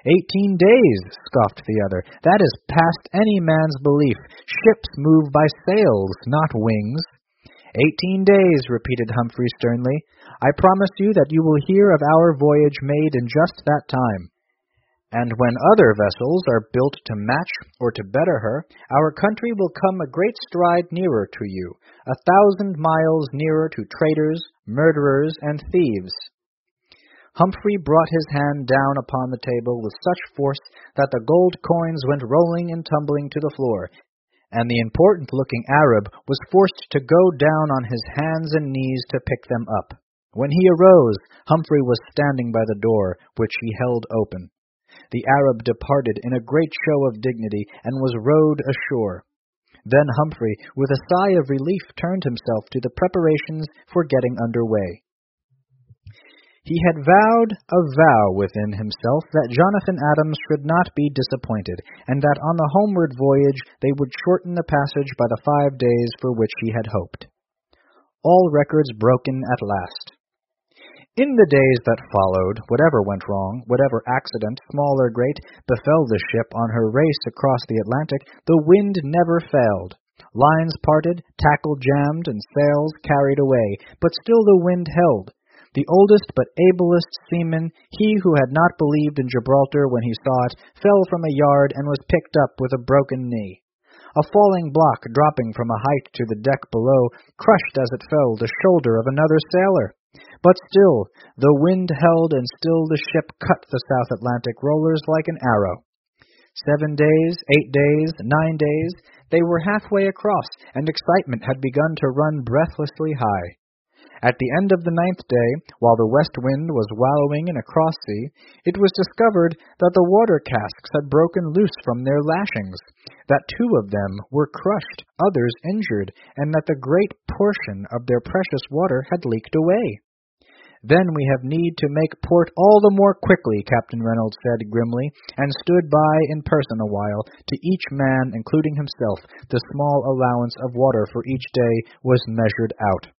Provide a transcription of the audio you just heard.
"18 days," scoffed the other. "That is past any man's belief. Ships move by sails, not wings." 18 days, repeated Humphrey sternly. "I promise you that you will hear of our voyage made in just that time. And when other vessels are built to match or to better her, our country will come a great stride nearer to you, 1,000 miles nearer to traitors, murderers, and thieves." Humphrey brought his hand down upon the table with such force that the gold coins went rolling and tumbling to the floor, and the important-looking Arab was forced to go down on his hands and knees to pick them up. When he arose, Humphrey was standing by the door, which he held open. The Arab departed in a great show of dignity and was rowed ashore. Then Humphrey, with a sigh of relief, turned himself to the preparations for getting under way. He had vowed a vow within himself that Jonathan Adams should not be disappointed, and that on the homeward voyage they would shorten the passage by the 5 days for which he had hoped. All records broken at last. In the days that followed, whatever went wrong, whatever accident, small or great, befell the ship on her race across the Atlantic, the wind never failed. Lines parted, tackle jammed, and sails carried away, but still the wind held. The oldest but ablest seaman, he who had not believed in Gibraltar when he saw it, fell from a yard and was picked up with a broken knee. A falling block dropping from a height to the deck below crushed as it fell the shoulder of another sailor. But still, the wind held, and still the ship cut the South Atlantic rollers like an arrow. 7 days, 8 days, 9 days, they were halfway across, and excitement had begun to run breathlessly high. At the end of the 9th day, while the west wind was wallowing in a cross sea, it was discovered that the water casks had broken loose from their lashings, that 2 of them were crushed, others injured, and that the great portion of their precious water had leaked away. "Then we have need to make port all the more quickly," Captain Reynolds said grimly, and stood by in person a while. To each man, including himself, the small allowance of water for each day was measured out.